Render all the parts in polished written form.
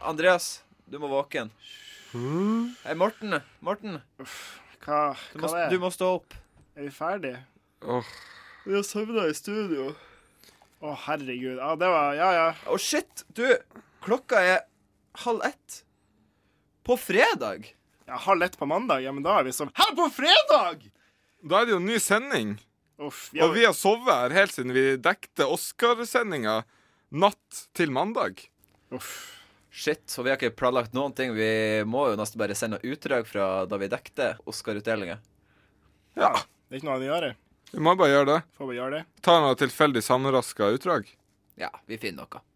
Andreas, du må våken. Hei, Morten. Hva er? Du må stå opp. Er vi ferdig? Vi har søvnet i studio. Herregud. Ja, det var... Ja. Shit, du. Klokka er 12:30. På fredag. Ja, 12:30 på mandag. Ja, men da er vi som... Her på fredag! Da er det jo en ny sending. Og vi har sovet her helt siden vi dekte Oscar-sendinga natt til mandag. Shit, og vi har ikke planlagt noen ting. Vi må jo nesten bare sende utdrag fra da vi dekte Oscar-utdelinga. Ja. Det er ikke noe annet å gjøre. Vi må bare gjøre det. Får vi gjøre det? Ta noe tilfeldig sammenraska utdrag. Ja, vi finner noe.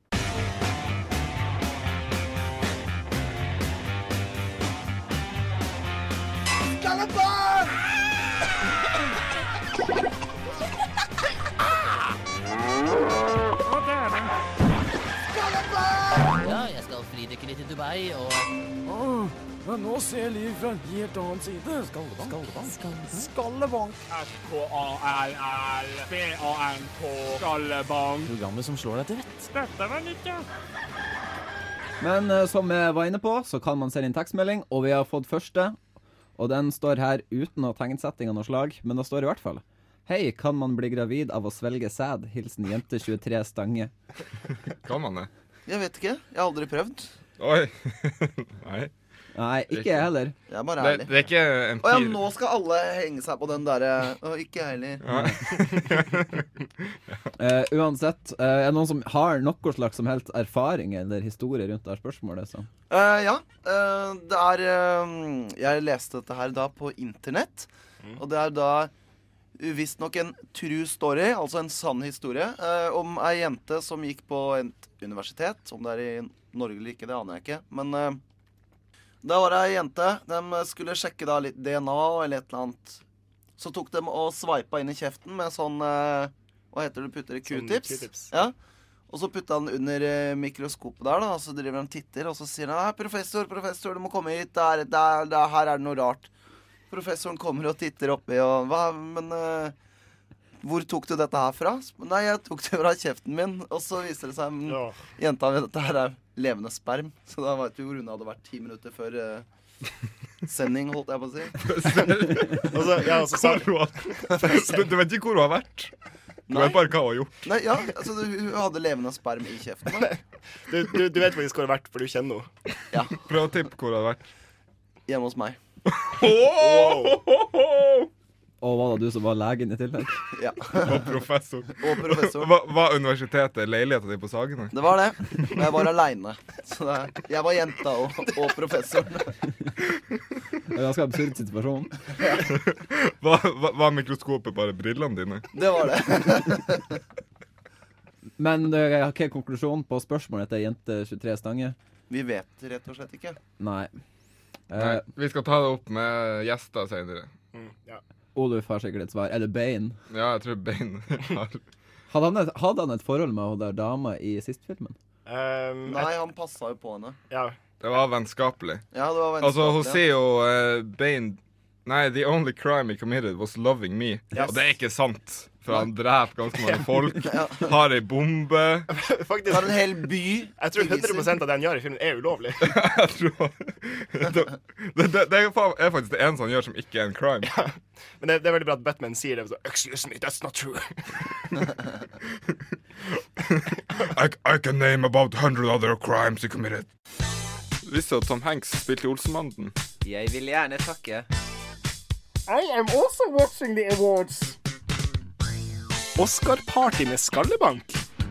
Ja, jeg skal fridykke litt i Dubai, Men nå ser liv fra en helt annen side. Skallebank. SKALLBANK. Skallebank. Programmet som slår deg til rett. Dette var nytt, ja. Men som jeg var inne på, så kan man sende inn tekstmelding, og vi har fått første. Og den står her uten noe tegnsetting av noe slag, men det står i hvert fall: Hei, kan man bli gravid av å svelge sæd? Hilsen jente 23 Stange. Kan man det? Jeg vet ikke, jeg har aldri prøvd. Oi. Nei, ikke jeg heller. Jeg er bare ærlig. Det er ikke en ja, nå skal alle henge seg på den der. Ikke jeg heller. Uansett, er det noen som har noe slags som helst erfaring eller historie rundt dette spørsmålet? Så? Ja, det er jeg leste dette her da på internett. Og det er da visst nok en true story, altså en sann historie, om ei jente som gikk på et universitet. Om det er i Norge eller ikke, det aner jeg ikke. Men da var det ei jente. De skulle sjekke da litt DNA eller et eller annet. Så tok de og sveipa inn i kjeften med sånn hva heter det, putter det? Q-tips. Ja. Og så putta han under mikroskopet der da. Og så driver han titter, og så sier han: professor, du må komme hit. Her er det noe rart. Professoren kommer og titter oppi og hvor tok du dette her fra? Nei, jeg tok det fra kjeften min. Og så viser det seg jenta ved dette her er levende sperm. Så da vet du hvor hun hadde vært 10 minutter før sending, holdt jeg på å si. Du vet ikke hvor hun har vært? Du vet bare hva hun har gjort. Nei, ja, altså hun hadde levende sperm i kjeften. Du vet faktisk hvor det har vært, for du kjenner henne. Ja. Prøv å tippe hvor det har vært. Hjemme hos meg. Og var det du som var legen i tillegg? Ja. Og professor. Var universitetet leiligheten din på Sagene? Det var det. Jeg var alene. Så jeg var jenta og professoren. Det er en ganske absurd situasjon. Var mikroskopet bare brillene dine? Det var det. Men jeg har ikke konklusjon på spørsmålet til jente 23 Stange. Vi vet rett og slett ikke. Nei. Vi skal ta det opp med gjester senere. Ja. Oluf har sikkert et svar. Eller Bane. Ja, jeg tror Bane har. Hadde han et forhold med hun der dama i siste filmen? Nei, han passet jo på henne. Ja. Det var vennskapelig. Ja, det var vennskapelig. Altså, hun sier jo Bane: Nei, the only crime he committed was loving me. Yes. Og det er ikke sant. For han dreper ganske mange folk. Har ei bombe. Faktisk. Har en hel by. Jeg tror 100% av det han gjør i filmen er ulovlig. Jeg tror det er faktisk det eneste han gjør som ikke er en crime. Ja. Men det er veldig bra at Batman sier det. Så, excuse me, that's not true. I can name about 100 other crimes he committed. Visste du at Tom Hanks spilte i Olsenbanden? Jeg vil gjerne takke. I am also watching the awards. Oscar-party med skallebank.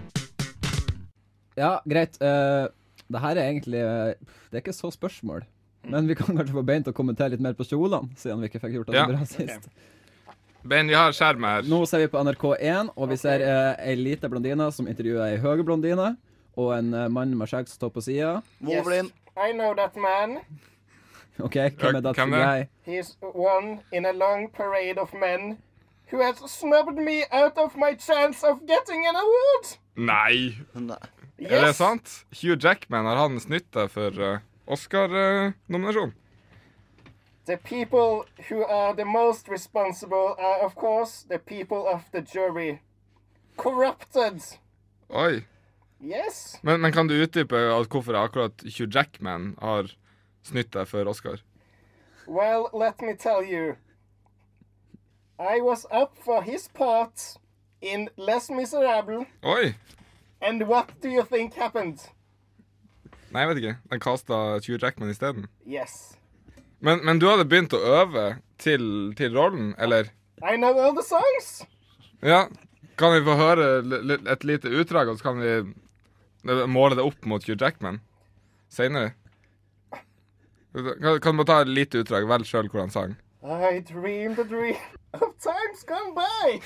Ja, greit. Det her er egentlig det er ikke så spørsmål. Men vi kan kanskje få Bein til å kommentere litt mer på kjolene, siden vi ikke fikk gjort det bra sist. Bein, vi har skjermet her. Nå ser vi på NRK1, og vi ser ei lite blondine som intervjuer ei høy blondine, og en mann med skjegg som står på siden. Wolverine. I know that man. Ok, hvem er det guy? He's one in a long parade of men who has snubbed me out of my chance of getting an award. Nei. Er det sant? Hugh Jackman har han snytt deg for Oscar-nominasjon. The people who are the most responsible are, of course, the people of the jury. Corrupted. Oi. Yes. Men kan du utdype hvorfor akkurat Hugh Jackman har snytt deg for Oscar? Well, let me tell you. I was up for his part in Les Miserables, Oi! and what do you think happened? Nei, jeg vet ikke. Den kastet Hugh Jackman i stedet. Yes. Men du hadde begynt å øve til rollen, eller? I know all the songs. Ja. Kan vi få høre et lite utdrag, og så kan vi måle det opp mot Hugh Jackman senere? Kan du bare ta et lite utdrag? Velg selv hvordan sang. I dreamed a dream of times gone by.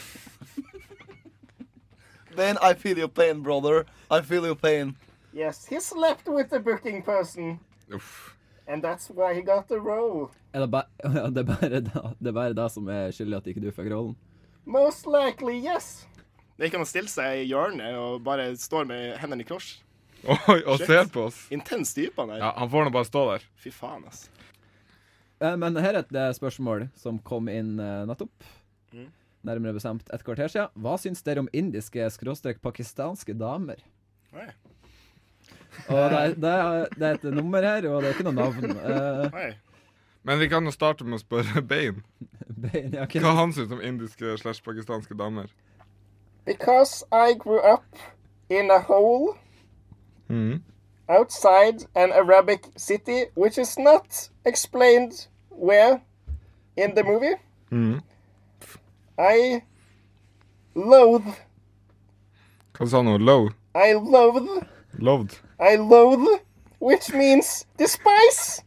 Then I feel your pain, brother. I feel your pain. Yes, he slept with the booking person. Uff. And that's why he got the role. Er det bare da som er skyldig at ikke du fikk rollen? Most likely, yes. Det kan man stille seg i hjørnet og bare står med hendene i kors. Oi, og Shit. ser på oss. Intens type han der. Ja, han får nå bare stå der. Fy faen, ass. Men her er et spørsmål som kom inn nettopp. Nærmere bestemt et kvarter siden. Hva syns dere om indiske /pakistanske damer? Oi. Og det er et nummer her, og det er ikke noe navn. Oi. Men vi kan jo starte med å spørre Bein. Bein, ja, Hva han synes om indiske /pakistanske damer? Because I grew up in a hole outside an Arabic city, which is not explained where in the movie. I loathe. Hva sa han nå? Low? I loathe. Loved? I loathe, which means despise.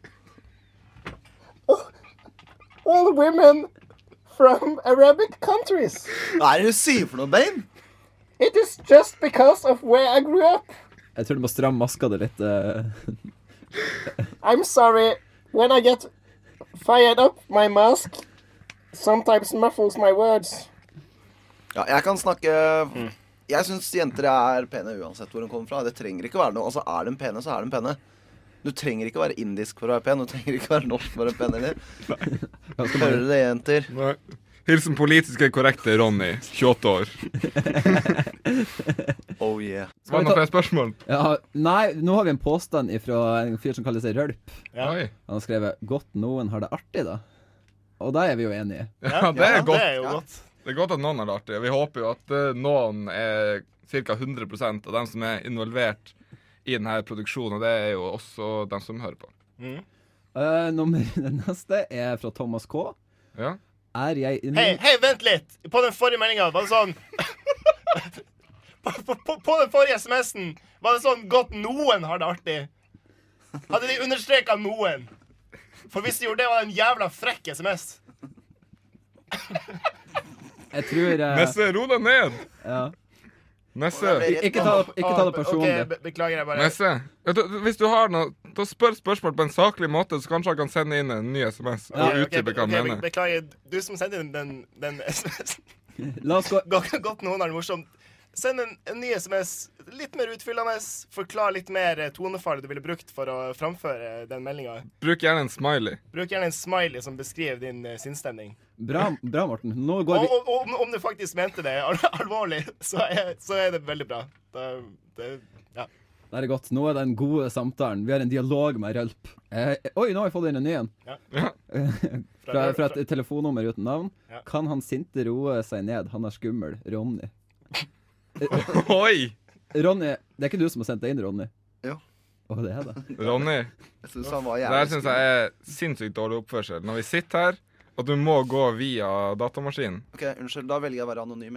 All women from Arabic countries. Hva er det du sier for noe, Bane? It is just because of where I grew up. Jeg tror du må stramme maska di litt. I'm sorry. When I get fired up, my mask sometimes muffles my words. Ja, jeg kan snakke Jeg synes jenter er pene uansett hvor de kommer fra. Det trenger ikke være noe. Altså, er de pene, så er de pene. Du trenger ikke være indisk for å være pen. Du trenger ikke være norsk for å være pen heller. Hører du det, jenter? Nei. Hilsen politisk korrekte Ronny, 28 år. Oh yeah. Var det noen flere spørsmål? Ja, nei, nå har vi en påstand fra en fyr som kaller seg Rølp. Ja. Oi. Han har skrevet 'godt noen har det artig', da. Og da er vi jo enige. Ja, det er godt. Det er jo godt. Det er godt at noen har det artig. Vi håper jo at noen er ca. 100% av dem som er involvert i denne produksjonen, og det er jo også dem som hører på. Den neste er fra Thomas K. Ja. Er jeg Hei, vent litt! På den forrige meldinga var det sånn på den forrige SMS-en var det sånn 'godt noen har det artig'. Hadde de understreka 'noen'? For hvis de gjorde det, var det en jævla frekk SMS. Jeg tror Nesse, ro deg ned! ja. Nesse. Ikke ta det personlig. Ok, beklager jeg bare. Nesse. Hvis du har noe, da spør spørsmål på en saklig måte, så kanskje han kan sende inn en ny SMS og Ok, utdype hva han mener. beklager. Du som sendte inn den SMS-en. La oss gå Godt noen har det morsomt. Send en ny SMS, litt mer utfyllende. Forklar litt mer tonefall du ville brukt for å framføre den meldinga. Bruk gjerne en smiley. Bruk gjerne en smiley som beskriver din sinnsstemning. Bra, Morten. Nå går vi Og om du faktisk mente det alvorlig, så er det veldig bra. Ja. Det er godt. Nå er den gode samtalen. Vi har en dialog med Rølp. Oi, nå har vi fått inn en ny en. Ja. Fra et telefonnummer uten navn. Ja. Kan han sinte roe seg ned? Han er skummel. Ronny. Oi! Ronny, det er ikke du som har sendt deg inn, Ronny? Jo. Å, det er det. Ronny, Jeg synes han var det her jævlig synes jeg er sinnssykt dårlig oppførsel. Når vi sitter her, og du må gå via datamaskinen. Ok, unnskyld, da velger jeg å være anonym.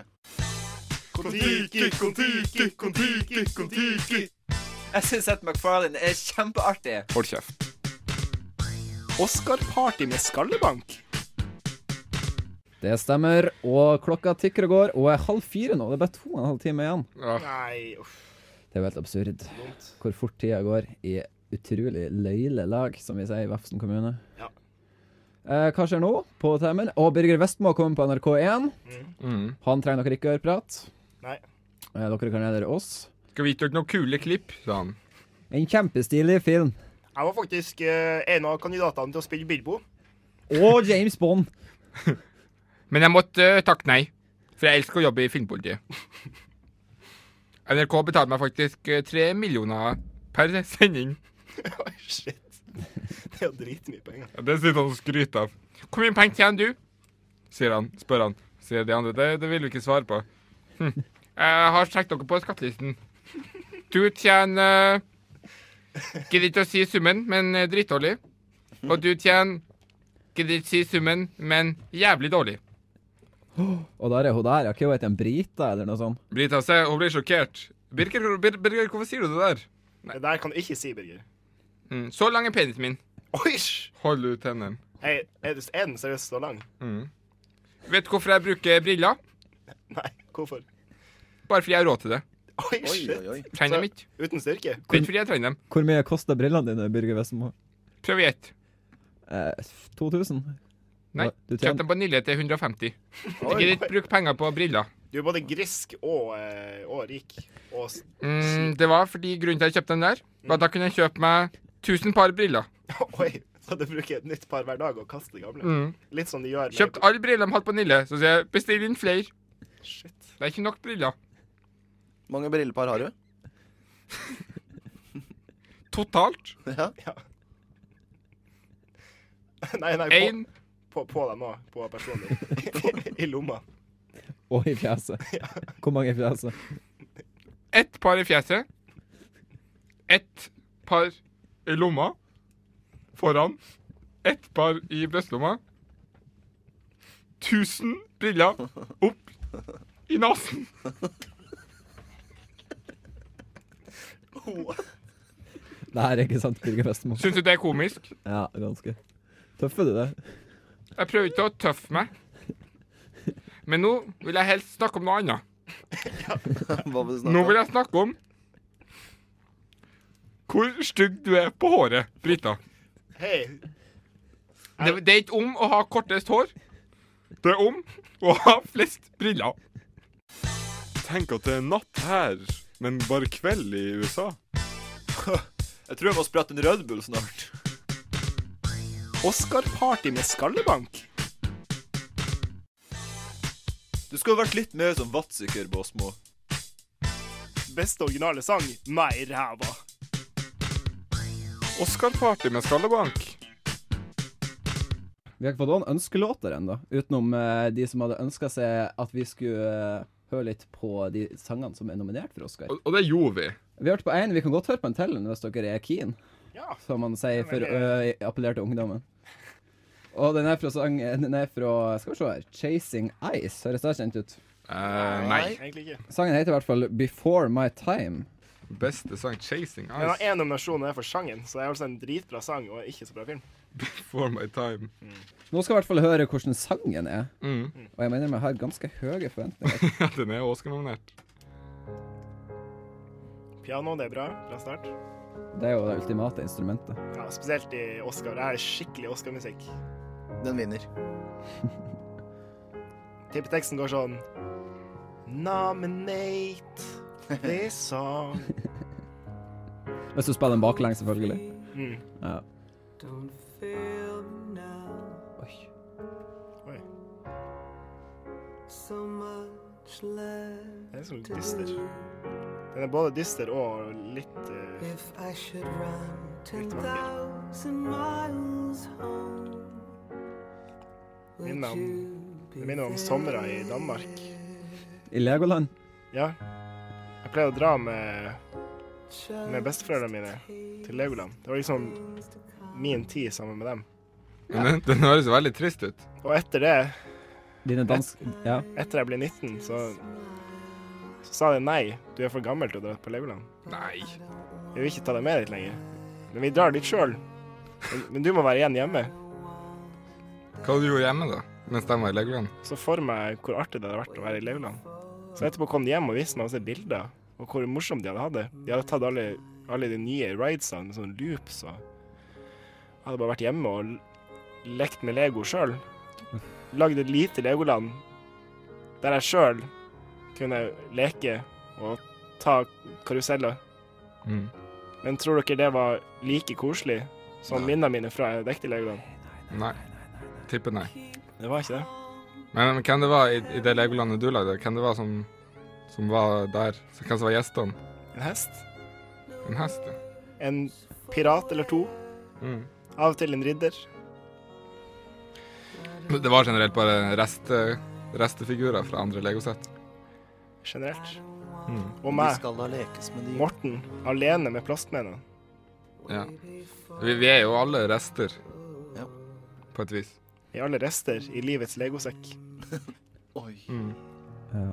Kon-Tiki. Jeg synes Seth MacFarlane er kjempeartig. Hold kjeft. Oscar-party med skallebank. Det stemmer, og klokka tikker og går, og er 3:30 nå. Det er bare 2,5 timer igjen. Ja. Nei, uff. Det er jo helt absurd Dumt. hvor fort tida går i utrolig løyle lag, som vi sier i Vefsn kommune. Ja. Hva skjer nå på timen? Birger Vestmo kommer på NRK1. Han trenger dere ikke øreprat. Nei. Dere kan gjøre oss. Skal vi ikke gjøre noen kule klipp, sa han. En kjempestilig film. Jeg var faktisk en av kandidatene til å spille Bilbo. Og James Bond. Men jeg måtte takke nei, for jeg elsker å jobbe i filmpolitiet. NRK betaler meg faktisk 3 millioner per sending. Oi, shit. Det er jo dritmye penger. Ja, det sitter han og skryter av. Hvor mye penger tjener du? Spør han. Sier de andre. Det vil du ikke svare på. Jeg har sjekket dere på skattelisten. Du tjener gidder ikke å si summen, men dritdårlig. Og du tjener gidder ikke si summen, men jævlig dårlig. Og der er hun der. Ikke hun heter en Brita eller noe sånt. Brita ser, hun blir sjokkert. Birger, hvorfor sier du det der? Det der kan du ikke si, Birger. Så lang er penisen min. Oi! Hold ut tennene. Hei, er den seriøst så lang? Vet du hvorfor jeg bruker briller? Nei, hvorfor? Bare fordi jeg har råd til det. Oi, shit. Trenger dem ikke. Uten styrke? Det er ikke fordi jeg trenger dem. Hvor mye koster brillene dine, Birger Vestmo? Prøv å gjette. 2000? Nei, kjøpt dem på Nille til 150. Jeg gidder ikke bruke penger på briller. Du er både grisk og rik. Og det var fordi grunnen til at jeg kjøpte den der, var at da kunne jeg kjøpe meg 1000 par briller. Oi, så du bruker et nytt par hver dag og kaster gamle. Litt sånn de gjør. Kjøpt alle briller de hadde på Nille, så sier jeg bestill inn flere. Shit. Det er ikke nok briller. Mange brillepar har du? Totalt? Ja. Nei, på deg nå, på personen I lomma. Og i fjeset. Hvor mange i fjeset? 1 par i fjeset. 1 par i lomma. Foran. 1 par i brøstlomma. 1000 briller opp i nasen. Det her er ikke sant, Birger Vestmo. Synes du det er komisk? Ja, ganske. Tøffer du det? Jeg prøver ikke å tøffe meg. Men nå vil jeg helst snakke om noe annet. Hva vil du snakke om? Nå vil jeg snakke om hvor stygg du er på håret, Brita. Hei. Det er ikke om å ha kortest hår. Det er om å ha flest briller. Tenk at det er natt her, men bare kveld i USA. Jeg tror jeg må spratte en Red Bull snart. Oscar-party med skallebank. Du skulle vært litt mer som vattsikker, Båsmo. Beste originale sang, meg ræva. Oscar-party med skallebank. Vi har ikke fått noen ønskelåter enda, utenom de som hadde ønsket seg at vi skulle høre litt på de sangene som er nominert for Oscar. Og det gjorde vi. Vi hørte på en, vi kan godt høre på en til hvis dere er keen. Ja. Som man sier for å appellere til ungdommen. Og den er fra skal vi se her, Chasing Ice. Høres det kjent ut? Nei. Egentlig ikke. Sangen heter i hvert fall Before My Time. Beste sang, Chasing Ice. Den har en nominasjon og det er for sangen, så det er altså en dritbra sang og ikke så bra film. Before My Time. Nå skal vi i hvert fall høre hvordan sangen er. Og jeg mener jeg har ganske høye forventninger. Ja, den er Oscar-nominert. Piano, det er bra. Bra start. Det er jo det ultimate instrumentet. Ja, spesielt i Oscar. Det er skikkelig Oscar-musikk. Den vinner. Tippeteksten går sånn: Nominate this song. Hvis du spiller den baklengs, selvfølgelig. Ja. Oi. Oi. Det er sånn dyster. Den er både dyster og litt minner om somre i Danmark. I Legoland? Ja. Jeg pleier å dra med besteforeldrene mine til Legoland. Det var liksom min tid sammen med dem. Men den høres veldig trist ut. Og etter det, ja. Etter jeg ble 19, så sa de nei, du er for gammel til å dra på Legoland. Nei. Jeg vil ikke ta deg med dit lenger. Men vi drar dit selv. Men du må være igjen hjemme. Hva du gjorde hjemme da, mens de var i Legoland? Så for meg hvor artig det hadde vært å være i Legoland. Så etterpå kom de hjem og viste meg også bilder, og hvor morsomt de hadde hatt det. De hadde tatt alle de nye ridesene, sånne loops, og jeg hadde bare vært hjemme og lekt med Lego selv. Lagde et lite Legoland, der jeg selv kunne leke og ta karuseller. Men tror dere det var like koselig som minnene mine fra jeg dekte Legoland? Nei. Tipper nei. Det var ikke det. Men hvem det var i det Legolandet du lagde? Hvem det var som som var der. Så hvem som var gjestene? En hest. En hest, ja. En pirat eller to. Av og til en ridder. Det var generelt bare restefigurer fra andre Lego-sett. Generelt. Og De meg, skal da lekes med de. Morten, alene med plastmennene. Ja. Vi er jo alle rester. Ja. På et vis. I alle rester i livets legosekk. Oi. Ja.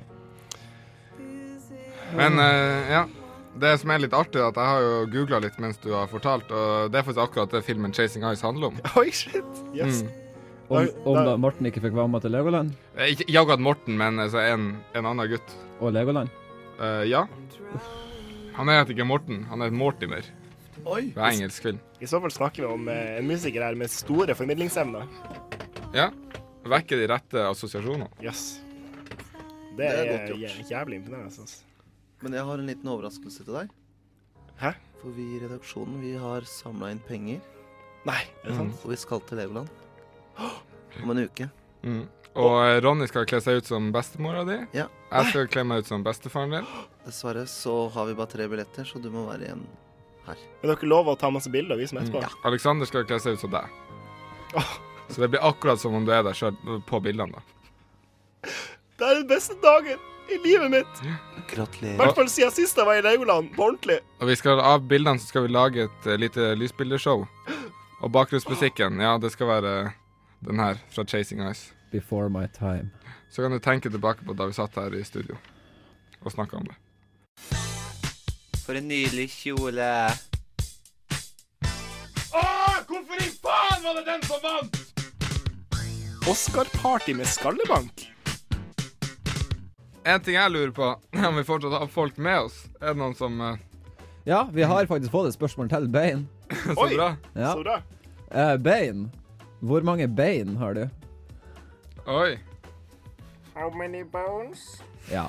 Men ja, det som er litt artig er at jeg har jo googlet litt mens du har fortalt, og det er faktisk akkurat det filmen Chasing Ice handler om. Oi, shit! Yes. Om da Morten ikke fikk være med til Legoland? Ikke akkurat Morten, men altså en annen gutt. Og Legoland? Ja. Han heter ikke Morten, han heter Mortimer. Oi. Det er engelsk film. I så fall snakker vi om en musiker her med store formidlingsevner. Ja. Vekker de rette assosiasjoner. Yes. Det Det er er godt gjort. jævlig imponerende. Altså. Men jeg har en liten overraskelse til deg. Hæ? For vi i redaksjonen, vi har samlet inn penger. Nei, er det sant? Og vi skal til Legoland. Om en uke. Og Ronny skal kle seg ut som bestemora di. Ja. Jeg skal kle meg ut som bestefaren din. Dessverre så har vi bare 3 billetter, så du må være igjen her. Men dere lover å ta masse bilder og vise meg etterpå? Ja. Alexander skal kle seg ut som deg. Så det blir akkurat som om du er der selv på bildene da. Det er den beste dagen i livet mitt. I Gratulerer. hvert fall siden sist jeg var i Legoland, på ordentlig. Og vi skal av bildene så skal vi lage et lite lysbildeshow. Og bakgrunnsmusikken, ja, det skal være den her fra Chasing Ice. Before my time. Så kan du tenke tilbake på da vi satt her i studio og snakket om det. For en nydelig kjole. Hvorfor i faen var det den som vant? Oscar-party med skallebank. En ting jeg lurer på, om vi fortsatt har folk med oss. Er det noen som... Ja, vi har faktisk fått et spørsmål til Bane. Så Oi, bra. Ja. så bra. Bane, hvor mange bein har du? Oi. How many bones? Ja.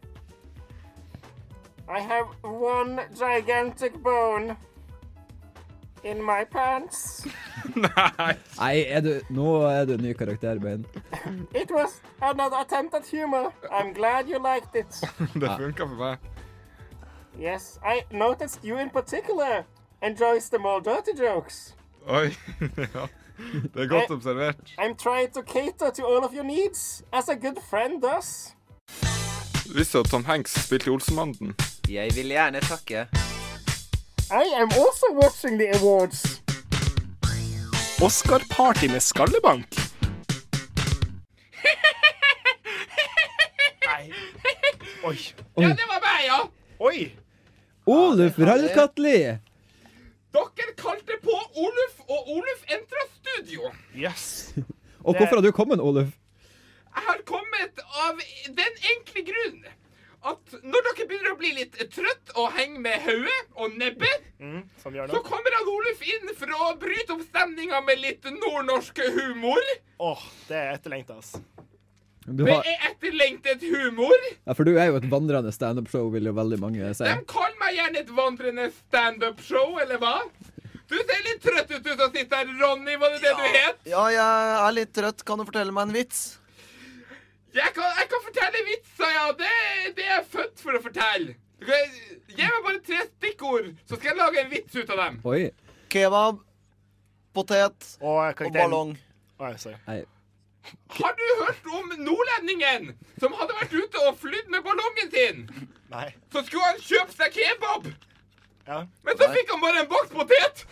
I have one gigantic bone in my pants. Nei, nå er du en ny karakter, Bane. It was another attempt at humor. I'm glad you liked it. Det funker for meg. Yes, I noticed you in particular enjoys the more dirty jokes. Oi, ja. Det er godt observert. I'm trying to cater to all of your needs, as a good friend does. Visste du at Tom Hanks spilte i Olsenbanden? Jeg vil gjerne takke. I am also watching the awards. Oscar-party med skallebank. Nei. Oi. Ja, det var meg, ja! Oi. Oluf Rallkatli! Dere kalte på Oluf, og Oluf entret studio. Yes. Og hvorfor har du kommet, Oluf? Jeg har kommet av den enkle grunn at når dere begynner å bli litt trøtt og henge med hodet og nebbet, Som vi gjør så nå. kommer han Oluf inn for å bryte opp stemninga med litt nordnorsk humor. Det er etterlengtet, ass. Du Det har, er etterlengtet humor. ja, for du er jo et vandrende stand-up-show, vil jo veldig mange si. De kaller meg gjerne et vandrende stand-up-show, eller hva? Du ser litt trøtt ut som sitter her, Ronny, var det det du het? Ja, jeg er litt trøtt. Kan du fortelle meg en vits? Jeg kan fortelle vitser, ja. Det er jeg født for å fortelle. Gi meg bare 3 stikkord, så skal jeg lage en vits ut av dem. Oi. Kebab, potet Og og karakteren. ballong. Oi, sorry. Nei. Har du hørt om nordlendingen som hadde vært ute og flydd med ballongen sin? Nei. Så skulle han kjøpe seg kebab, Ja. men så fikk han bare en boks potet.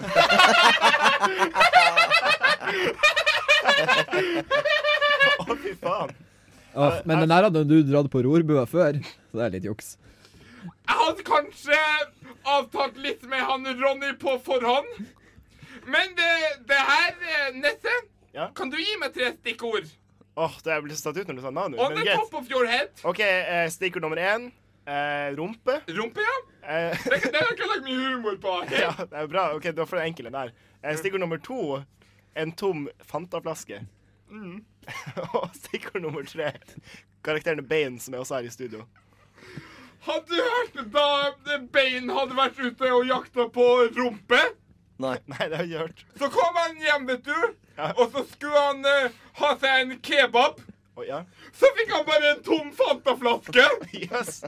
Å, fy faen. Men den her hadde du dratt på rorbua før, så det er litt juks. Jeg hadde kanskje avtalt litt med han Ronny på forhånd. Men det her, Nesse, Ja? kan du gi meg 3 stikkord? Det er blitt satt ut når du sa navnet. On Men the greit. top of your head. OK, stikkord nummer 1. Rumpe. Rumpe, ja. Eh, Det har jeg ikke lagt mye humor på. ja, det er bra. OK, da får du enkle der. Stikkord nummer 2. En tom Fanta-flaske. Og stikkord nummer 3. Karakteren Bane, som jeg også har i studio. Hadde du hørt da Bane hadde vært ute og jakta på rumpe? Nei. Nei, det har jeg ikke hørt. Så kom han hjem, vet du. Ja. Og så skulle han ha seg en kebab. Ja. Så fikk han bare en tom Fanta-flaske! Yes.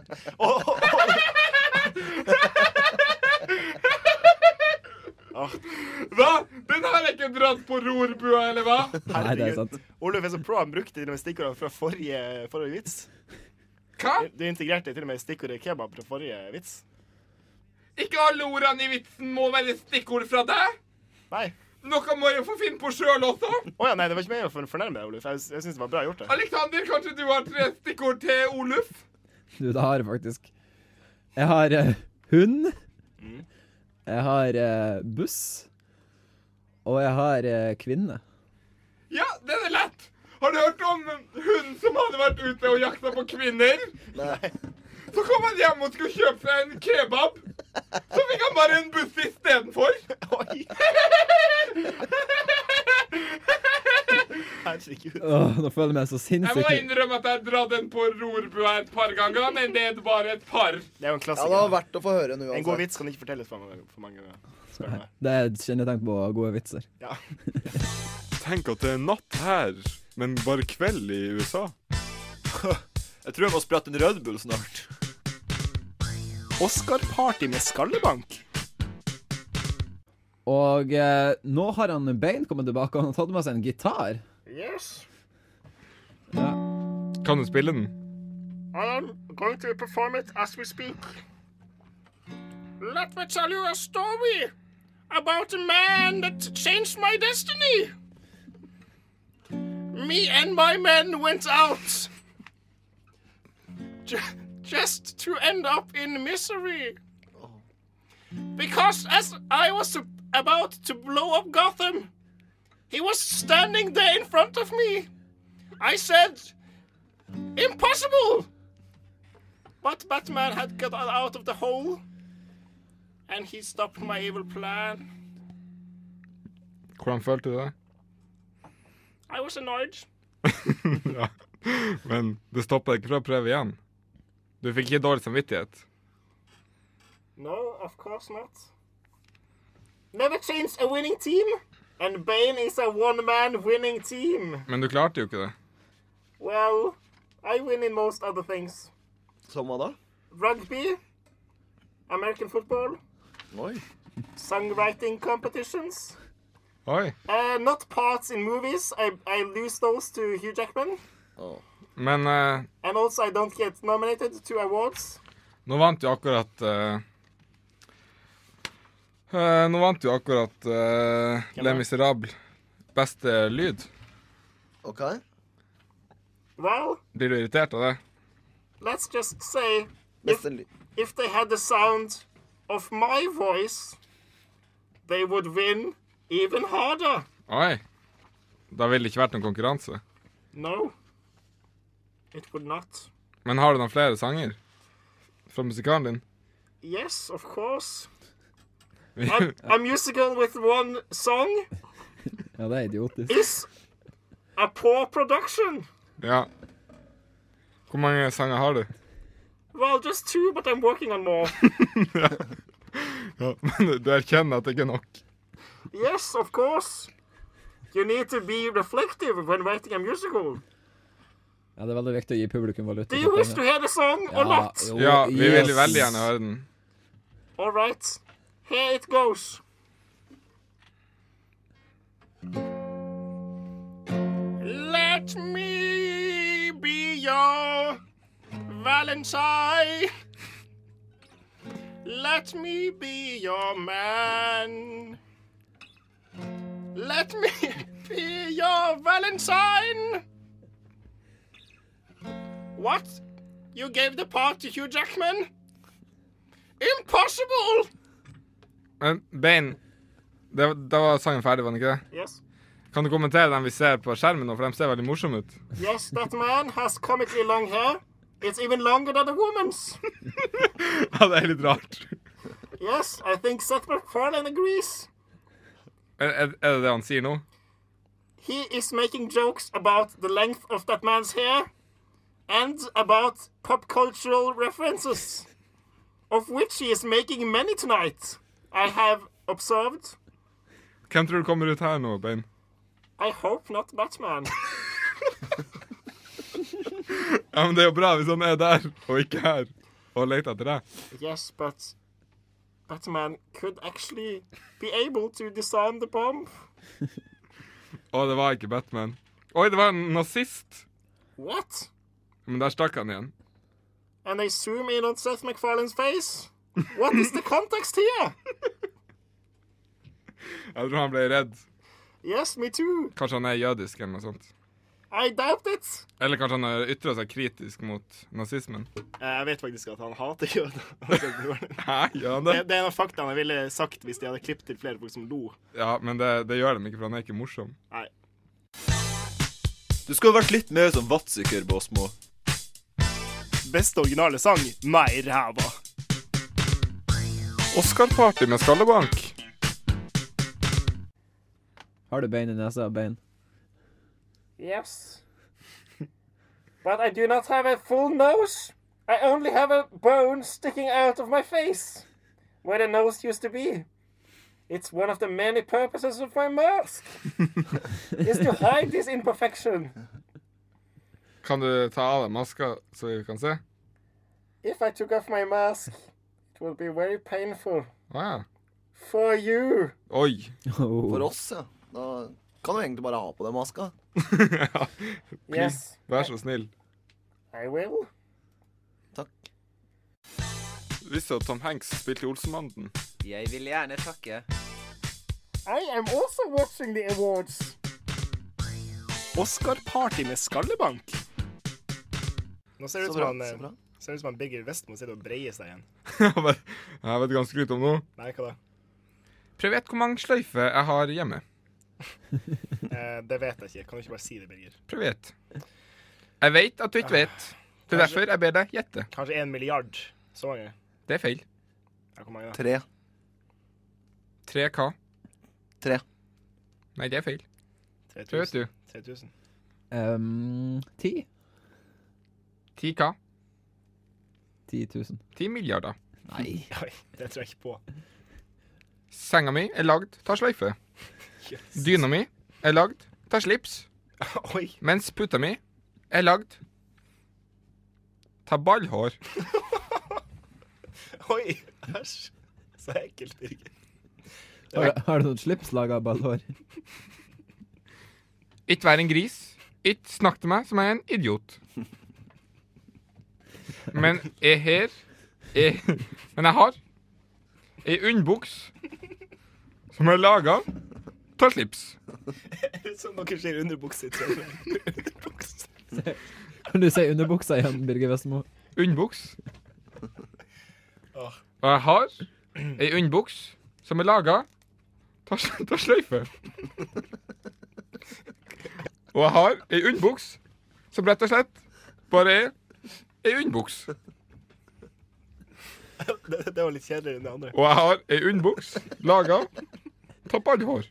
Hva? Den har jeg ikke dratt på rorbua, eller hva? Nei, det er sant. Oluf er så pro, han brukte til og med stikkordene fra forrige vits. Hva? Du integrerte til og med stikkordet kebab fra forrige vits. Ikke alle ordene i vitsen må være stikkord fra deg. Nei. Noe må jeg få finne på selv også. Åja, nei, det var ikke meg å fornærme deg, Oluf. Jeg synes det var bra gjort det. Alexander, kanskje du har 3 stikkord til Oluf? Du, det har jeg faktisk. Jeg har hund. Jeg har buss. Og jeg har kvinne. Ja, det er lett. Har du hørt om hun som hadde vært ute og jakta på kvinner? Nei. Så kom han hjem og skulle kjøpe seg en kebab. Så fikk han bare en buss i stedet for. Oi. Herregud. Nå føler jeg meg så Jeg må sinnssykt. innrømme at jeg har dratt den på rorbua et par ganger, men det er bare et par. Det er jo en Ja, klassiker. det var verdt å få høre nå, En god vits kan ikke fortelles for mange ganger. Spør meg. Det er et kjennetegn på gode vitser. Ja. Tenk at det er natt her, men bare kveld i USA. Jeg tror jeg må spratte en Red Bull snart. Oscar-party med skallebank. Og nå har han Bane kommet tilbake, og han har tatt med seg en gitar. Yes. Ja. Kan du spille den? I am going to perform it as we speak. Let me tell you a story about a man that changed my destiny. Me and my men went out just to end up in misery. Because as I was about to blow up Gotham, he was standing there in front of me. I said, impossible! But Batman had got out of the hole, and he stopped my evil plan. Hvordan følte du det? I was annoyed. Ja. Men det stoppet deg ikke fra å prøve igjen. Du fikk ikke dårlig samvittighet. No, of course not. Never change a winning team, and Bane is a one-man winning team. Men du klarte jo ikke det. Well, I win in most other things. Som hva da? Rugby, American football, Oi. songwriting competitions. Oi. Not parts in movies. I lose those to Hugh Jackman. Oh. Men And also I don't get nominated to awards. nå vant du akkurat Les Misérables. Beste lyd. Ok. Well, Blir du irritert av det? let's just say Beste lyd. if they had the sound of my voice, they would win even harder. Oi. Da ville det ikke vært noen konkurranse. No, it would not. Men har du noen flere sanger fra musikalen din? Yes, of course. A musical with one song Ja, det er idiotisk. is a poor production. Ja. Hvor mange sanger har du? Well, just 2, but I'm working on more. Ja, men du erkjenner at det ikke er nok. Yes, of course. You need to be reflective when writing a musical. Ja, det er veldig viktig å gi publikum valuta. Do you wish to hear the song or not? jo, Ja, vi vil yes. veldig gjerne høre den. All right. Here it goes. Let me be your Valentine. Let me be your man. Let me be your Valentine. What? You gave the part to Hugh Jackman? Impossible! Men Bane, da var sangen ferdig, var den ikke det? Yes. Kan du kommentere den vi ser på skjermen nå, for de ser veldig morsomme ut? Yes, that man has comically long hair. It's even longer than a woman's. Ja, det er litt rart. Yes, I think Seth MacFarlane agrees. Er det det han sier nå? He is making jokes about the length of that man's hair and about pop cultural references, of which he is making many tonight, I have observed. Hvem tror du kommer ut her nå, Bane? I hope not Batman. Ja, men det er jo bra hvis han er der, og ikke her, og leter etter deg. Yes, but Batman could actually be able to disarm the bomb. Å, det var ikke Batman. Oi, det var en nazist. What? Men der stakk han igjen. And they zoom in on Seth MacFarlane's face? What is the context here? Jeg tror han ble redd. Yes, me too. Kanskje han er jødisk eller noe sånt. I doubt it. Eller kanskje han har ytret seg kritisk mot nazismen. Jeg vet faktisk at han hater jøder. Hæ, gjør han det? Det er noen fakta han ville sagt hvis de hadde klippet til flere folk som lo. Ja, men det gjør de ikke, for han er ikke morsom. Nei. Du skulle vært litt mer som vattsikker, Båsmo. Beste originale sang, meg ræva. Oscar-party med skallebank. Har du bein i nesa og bein? Yes. But I do not have a full nose. I only have a bone sticking out of my face, where the nose used to be. It's one of the many purposes of my mask. Is to hide this imperfection. Kan du ta av deg maska så vi kan se? If I took off my mask, it would be very painful. Ja. For you. Oi. For oss, ja. Da kan du egentlig bare ha på den maska. Ja. Yes. Vær så snill. I will. Takk. Visste at Tom Hanks spilte i Olsenbanden? Jeg vil gjerne takke. I am also watching the awards. Oscar-party med skallebank. Nå ser det ut Så som bra, så han, bra. ser det ut som han Bigger Westmo sitter og breier seg igjen. Jeg vet ikke hva han skryter om nå. Nei, hva da? Prøv vet hvor mange sløyfer jeg har hjemme. Det vet jeg ikke. Kan du ikke bare si det, Birger? Prøv vet. Jeg vet at du ikke vet. Det er derfor jeg ber deg gjette. Kanskje 1 milliard. Så mange. Det er feil. Ja, hvor mange da? 3. 3 hva? 3. Nei, det er feil. 3000. Prøv vet du. 3000. 10? 10 hva? 10 000. 10 milliarder. Nei. Oi, det tror jeg ikke på. Senga mi er lagd ta sløyfe. Yes. Dyna mi er lagd ta slips. Oi. Mens puta mi er lagd ta ballhår. Oi, æsj. Så ekkelt, Birger. Har du noen slips laget av ballhår? Ikke vær en gris. Ikke snakk til meg som er en idiot. Men jeg har ei unnbuks som er laget ta slips. Er det sånn dere ser underbukse i Trondheim? Underbukse. Kan du si underbuksa igjen, Birger Westmo? Unnbuks. Åh. Og jeg har ei unnbuks som er laget ta sløyfe. Og jeg har ei unnbuks som rett og slett bare er ei unnbuks. Det var litt kjedeligere enn det andre. Og jeg har ei unnbuks laget ta ballhår.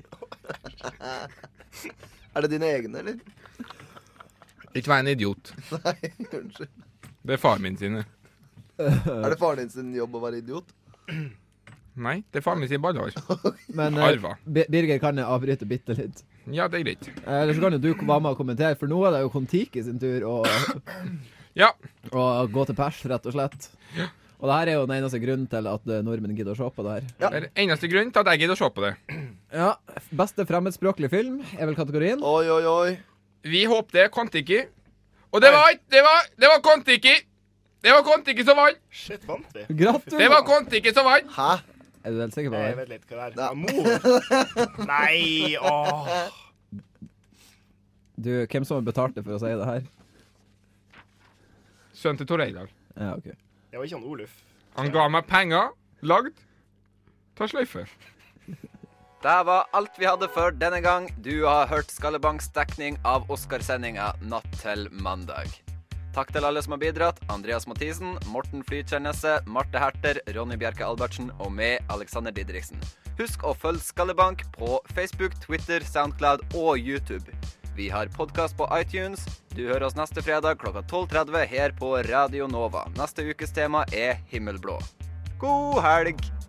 Er det dine egne, eller? Ikke vær en idiot. Nei, unnskyld. Det er far min sine. Er det faren din sin jobb å være idiot? Nei, det er far min sin ballhår. Men Arva. Birger, kan jeg avbryte bitte litt? Ja, det er greit. Eller så kan jo du være med og kommentere, for nå er det jo Kon-Tiki sin tur å Ja. gå til pers, rett og slett. Og det her er jo den eneste grunnen til at nordmenn gidder å se på det her. Det er den eneste grunnen til at jeg gidder å se på det. Ja, beste fremmedspråklig film er vel kategorien. Oi, oi, oi. Vi håper det er Kon-Tiki. Og det var Kon-Tiki! Det var Kon-Tiki som vant! Shit, vant vi? Gratulerer! Det var Kon-Tiki som vant! Hæ? Er du helt sikker på Jeg det? vet litt hva det er. Ja. Mor! Nei, åh. Du, hvem som betalte for å si det her? Sønnen til Tor Eidar. Ja, ok. Det var ikke han Oluf. Han ga meg penger, lagd, ta sløyfe. Det var alt vi hadde for denne gang. Du har hørt Skallebanks dekning av Oscarsendinga natt til mandag. Takk til alle som har bidratt. Andreas Mathisen, Morten Flytjernesse, Marte Herter, Ronny Bjerke Albertsen og meg, Alexander Didriksen. Husk å følge Skallebank på Facebook, Twitter, Soundcloud og YouTube. Vi har podcast på iTunes. Du hører oss neste fredag klokka 12:30 her på Radio Nova. Neste ukes tema er himmelblå. God helg!